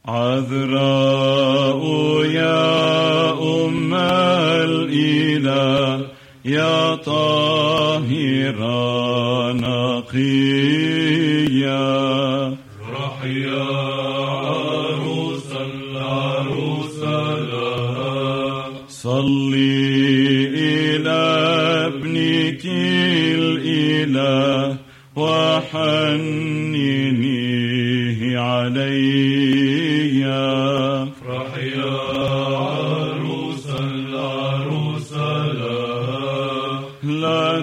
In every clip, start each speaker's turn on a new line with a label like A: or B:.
A: عذراء يا أم الإله يا طاهرة نقية،
B: افرح يا عروس العروس لها،
A: صلي إلى ابنك الإله وحننيه علي.
B: افرح يا عروس العروس لها،
A: لا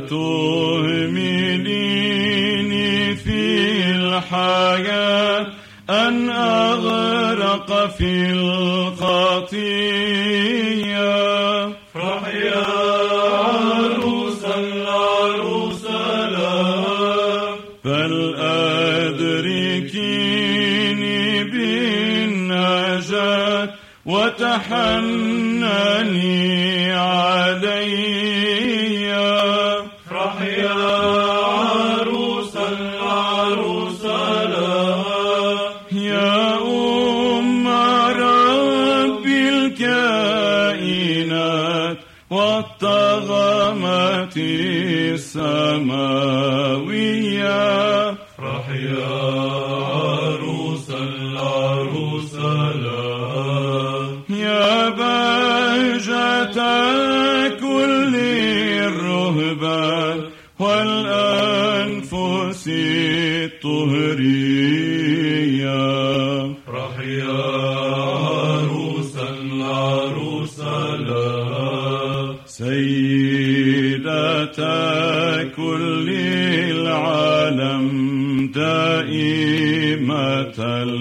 A: تهمليني في الحياة أن أغرق في الخطية.
B: افرح يا عروس العروس لها،
A: بل أدركيني بالنجاة وتحنني علي.
B: افرح يا عروس العروس لها،
A: يا أم رب الكائنات والطغمات السماوية.
B: افرح يا عروس العروس لها،
A: يا بهجة كل الرهبان والأنفس الطهرية.
B: افرح يا عروس العروس لها،
A: سيدة كل العالم دائمة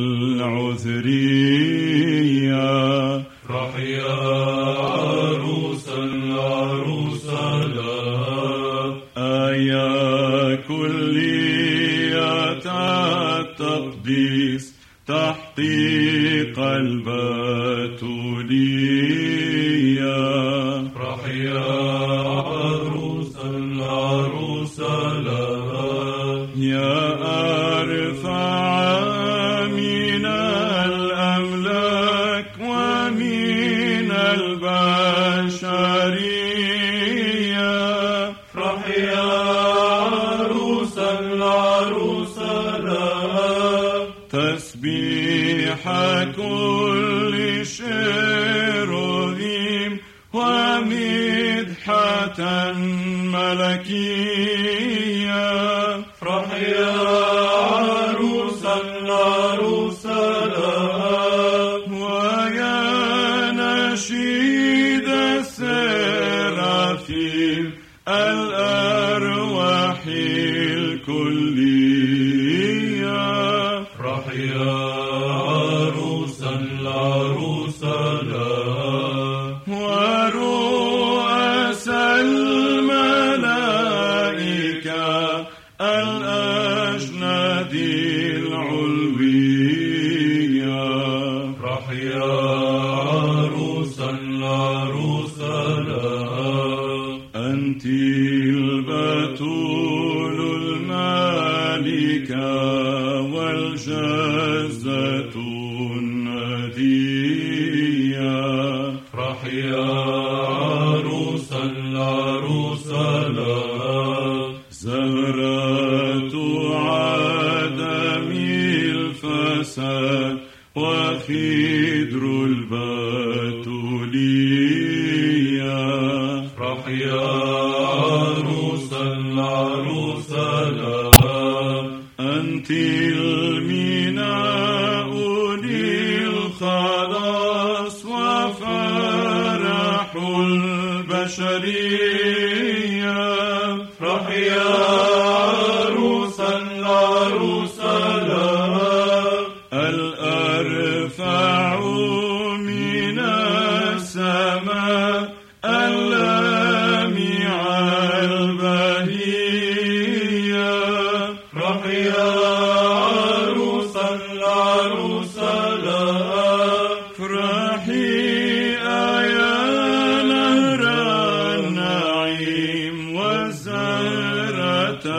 A: العذرية.
B: افرح يا عروس العروس لها،
A: يا كلية التقديس تحقيق البتولية.
B: افرح يا عروس العروس لها،
A: يا أرفع من الأملاك ومن البشرية.
B: افرح يا عروس العروس لها،
A: تسبيح كل شيروبيم ومدحة ملكية.
B: افرح يا عروس العروس لها،
A: ويا نشيد السرافيم الأرواح الكلية.
B: افرح يا عروس العروس لها،
A: ورؤساء الملائكة الأجناد العلوية.
B: افرح يا عروس العروس لها،
A: أنت البتول المالكة والجزة الندية.
B: افرح يا عروس العروس لها،
A: زهرة عدم الفساد وخضر البتولية.
B: افرح يا عروس العروس لها،
A: أنت الميناء للخلاص وفرح البشرية.
B: افرح يا عروس العروس لها،
A: الأرفع من السماء اللامع البهية.
B: افرح يا عروس العروس لها،
A: افرحي يا نهر النعيم والزهرة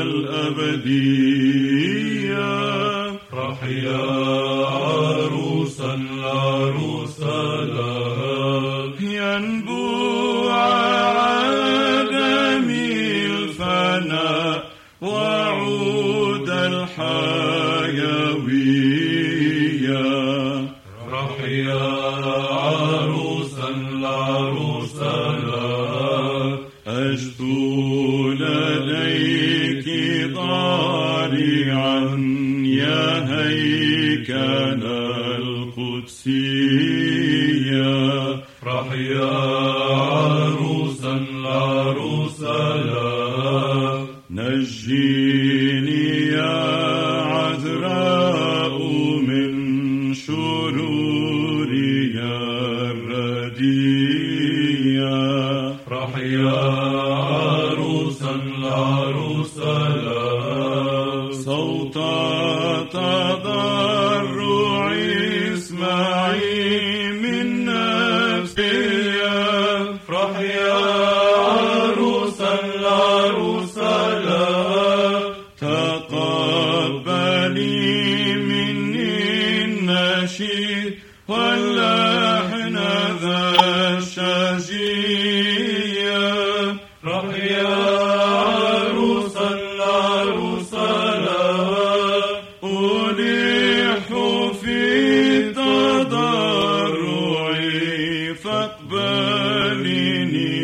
A: الأبدية.
B: افرح يا عروس العروسة لها
A: ينبوع عدم الفناء وعود الحيوية.
B: افرحي يا عروسا العروسة لها
A: أشدو لديك ضارعا يا هيكل القدسية.
B: افرحي يا عروسا العروسة لها
A: نجيني يا عذراء من شروري الردية.
B: افرحي يا عروسا العروسة لها
A: صوت تضرعي اسمعي من نفسي.
B: افرحي يا عروسا العروسة لها
A: تقبلي مني النشيد واللحن ذا الشجية.
B: افرحي يا عروسا العروسة لها
A: ألح في تضرعي فاقبلني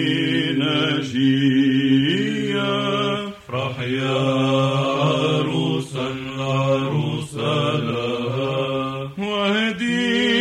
A: نجيا.
B: افرحي يا عروسا العروسة لها
A: واهدي